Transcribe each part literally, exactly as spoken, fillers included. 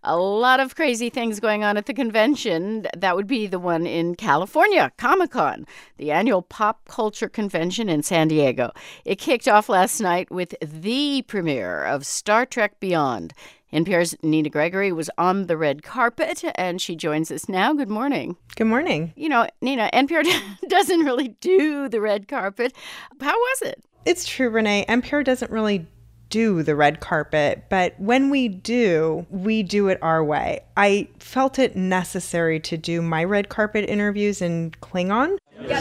A lot of crazy things going on at the convention. That would be the one in California, Comic-Con, the annual pop culture convention in San Diego. It kicked off last night with the premiere of Star Trek Beyond. N P R's Nina Gregory was on the red carpet, and she joins us now. Good morning. Good morning. You know, Nina, N P R doesn't really do the red carpet. How was it? It's true, Renee. N P R doesn't really do the red carpet, but when we do, we do it our way. I felt it necessary to do my red carpet interviews in Klingon.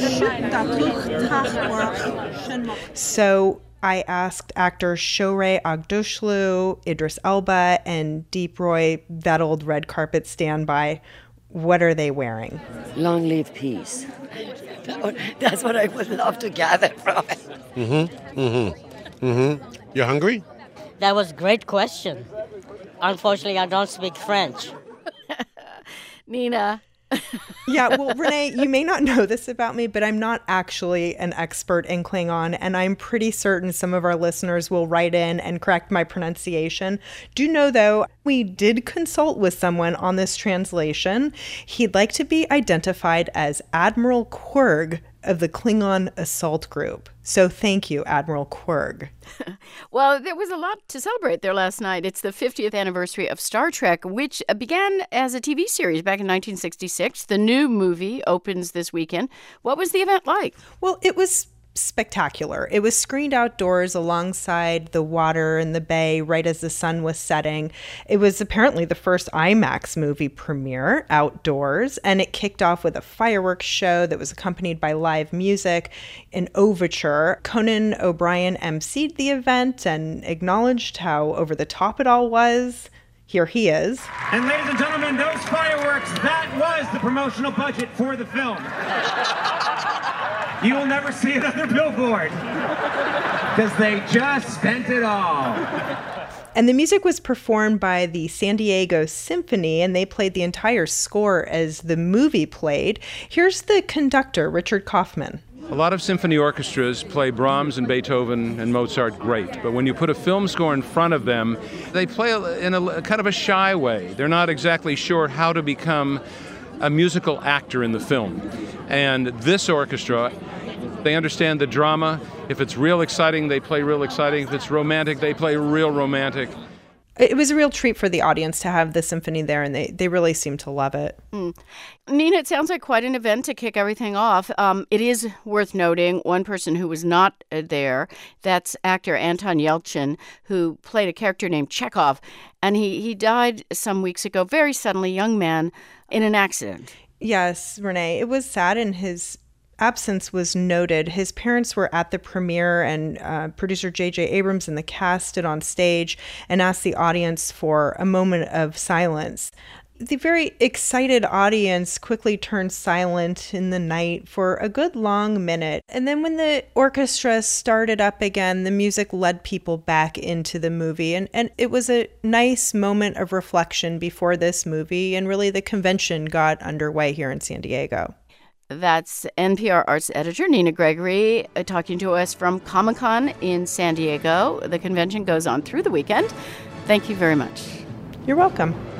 So I asked actors Shohreh Aghdashloo, Idris Elba, and Deep Roy Vettled red carpet standby. What are they wearing? Long live peace. That's what I would love to gather from it. Mm-hmm, mm-hmm, mm-hmm. You hungry? That was a great question. Unfortunately, I don't speak French. Nina. Yeah, well, Renee, you may not know this about me, but I'm not actually an expert in Klingon, and I'm pretty certain some of our listeners will write in and correct my pronunciation. Do know, though, we did consult with someone on this translation. He'd like to be identified as Admiral Quirg of the Klingon Assault Group. So thank you, Admiral Quirg. Well, there was a lot to celebrate there last night. It's the fiftieth anniversary of Star Trek, which began as a T V series back in nineteen sixty-six. The new movie opens this weekend. What was the event like? Well, it was spectacular. It was screened outdoors alongside the water in the bay right as the sun was setting. It was apparently the first IMAX movie premiere outdoors, and it kicked off with a fireworks show that was accompanied by live music, an overture. Conan O'Brien emceed the event and acknowledged how over the top it all was. Here he is. And ladies and gentlemen, those fireworks, that was the promotional budget for the film. You will never see another billboard because they just spent it all. And the music was performed by the San Diego Symphony, and they played the entire score as the movie played. Here's the conductor, Richard Kaufman. A lot of symphony orchestras play Brahms and Beethoven and Mozart great, but when you put a film score in front of them, they play in a kind of a shy way. They're not exactly sure how to become a musical actor in the film. And this orchestra, they understand the drama. If it's real exciting, they play real exciting. If it's romantic, they play real romantic. It was a real treat for the audience to have the symphony there, and they, they really seemed to love it. Mm. Nina, it sounds like quite an event to kick everything off. Um, it is worth noting one person who was not uh, there. That's actor Anton Yelchin, who played a character named Chekhov, and he, he died some weeks ago, very suddenly, young man, in an accident. Yes, Renee, it was sad, and his absence was noted. His parents were at the premiere, and uh, producer J J Abrams and the cast stood on stage and asked the audience for a moment of silence. The very excited audience quickly turned silent in the night for a good long minute. And then when the orchestra started up again, the music led people back into the movie. And, and it was a nice moment of reflection before this movie, and really the convention got underway here in San Diego. That's N P R arts editor Nina Gregory uh, talking to us from Comic-Con in San Diego. The convention goes on through the weekend. Thank you very much. You're welcome.